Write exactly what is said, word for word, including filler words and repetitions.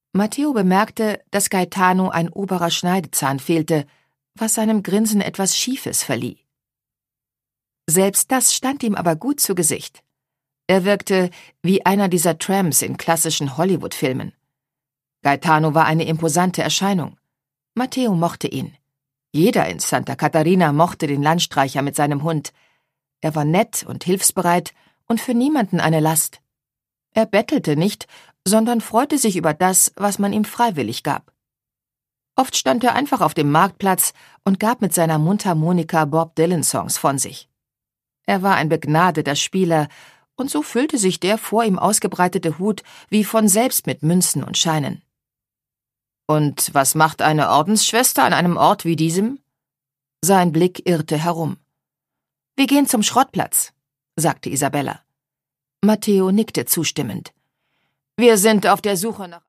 Matteo bemerkte, dass Gaetano ein oberer Schneidezahn fehlte, was seinem Grinsen etwas Schiefes verlieh. Selbst das stand ihm aber gut zu Gesicht. Er wirkte wie einer dieser Tramps in klassischen Hollywood-Filmen. Gaetano war eine imposante Erscheinung. Matteo mochte ihn. Jeder in Santa Catarina mochte den Landstreicher mit seinem Hund. Er war nett und hilfsbereit und für niemanden eine Last. Er bettelte nicht, sondern freute sich über das, was man ihm freiwillig gab. Oft stand er einfach auf dem Marktplatz und gab mit seiner Mundharmonika Bob Dylan-Songs von sich. Er war ein begnadeter Spieler, und so füllte sich der vor ihm ausgebreitete Hut wie von selbst mit Münzen und Scheinen. »Und was macht eine Ordensschwester an einem Ort wie diesem?« Sein Blick irrte herum. »Wir gehen zum Schrottplatz«, sagte Isabella. Matteo nickte zustimmend. »Wir sind auf der Suche nach